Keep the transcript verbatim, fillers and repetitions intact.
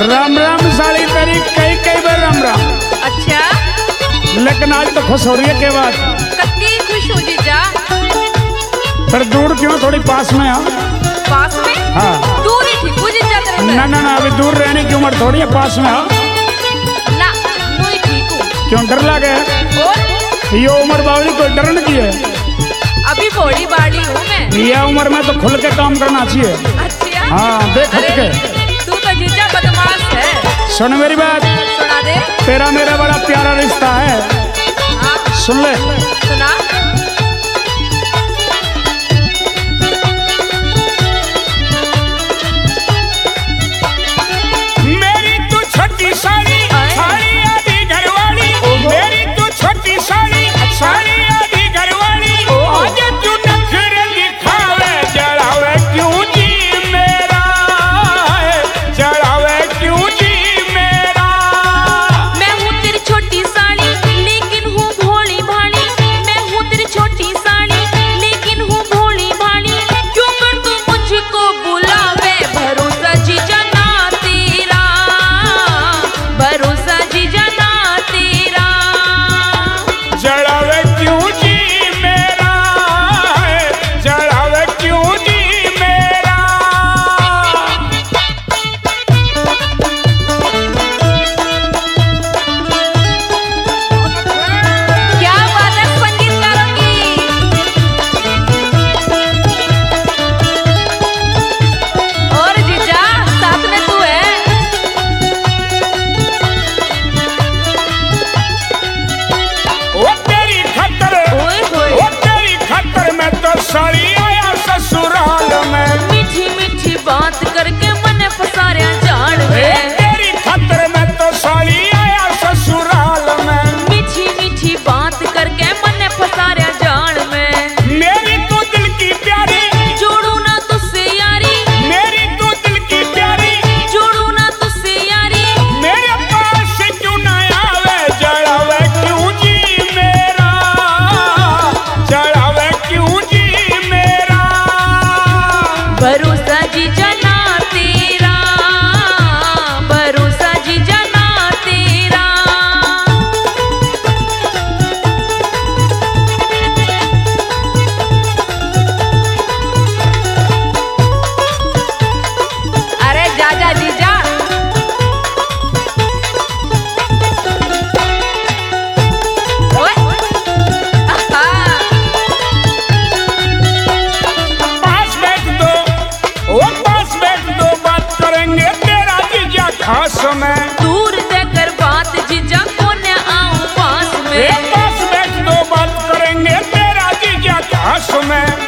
राम राम साली तेरी कई कई बार राम राम। अच्छा, लेकिन आज तो खुश हो रही है के बाद कत्ती खुश हो जीजा। पर दूर क्यों, थोड़ी पास में आ। पास में? हाँ दूर ही ठीक हो जीजा तेरे से। ना ना ना, अभी दूर रहने की उम्र थोड़ी है, पास में आ। ना मैं ही ठीक हूँ। क्यों डर लगे? और ये उम्र बावली कोई डरने की है? अभी बड़ी बाड़ी हूँ मैं। ये उम्र में तो खुल के काम करना चाहिए। अच्छा। हाँ देख खुद के। तू तो जीजा बदमाश है। सुन मेरी बात, सुना दे। तेरा मेरा बड़ा प्यारा रिश्ता है। हाँ सुन ले। सुना। मेरी तू छोटी साड़ी साड़ी आदि घरवाली, मेरी तू छोटी साड़ी साड़ी आदि घरवाली, आज तू नखरे दिखावे जड़ावे क्यों जी मेरा, जड़ावे क्यों जी मेरा। मैं हूँ तेरी छोटी साड़ी लेकिन हूँ भोली भाली। मैं हूँ तेरी छोटी साड़ी लेकिन हूँ भोली भाली। क्यों कर तू मुझको बुलावे, भरोसा जीजा ना तेरा, भरोसा जीजा ना तेरा। जड़ावे क्यों जी मेरा, जड़ावे क्यों जी मेरा। क्या बात है संगीतकारों की। और जीजा साथ में तू है। वो तेरी खतर, ओए होए। वो तेरी खतर में तो साड़ी आया ससुराल में। मीठी मीठी बात करके मन फसाया जान ए, में। तेरी खतर में तो साड़ी आया ससुराल में। मीठी मीठी बात करके मन फसाया जान में। मेरी तो दिल की प्यारी, जोड़ू ना तुझसे यारी, मेरी तो दिल की प्यारी, जोड़ू ना तुझसे यारी। मेरे पास क्यों न आवे, जड़ावे क्यों जी मेरा, जड़ावे क्यों जी मेरा। भरोसा जीजा ना तेरा, भरोसा जीजा ना तेरा। अरे जा जा जीजा। ओए आहा। पास बैठ दो, वो पास बैठ दो, बात करेंगे तेरा जीजा खास में। दूर देकर बात जीजा को न आऊं पास ए, में। पास बैठ दो, बात करेंगे तेरा जीजा खास में।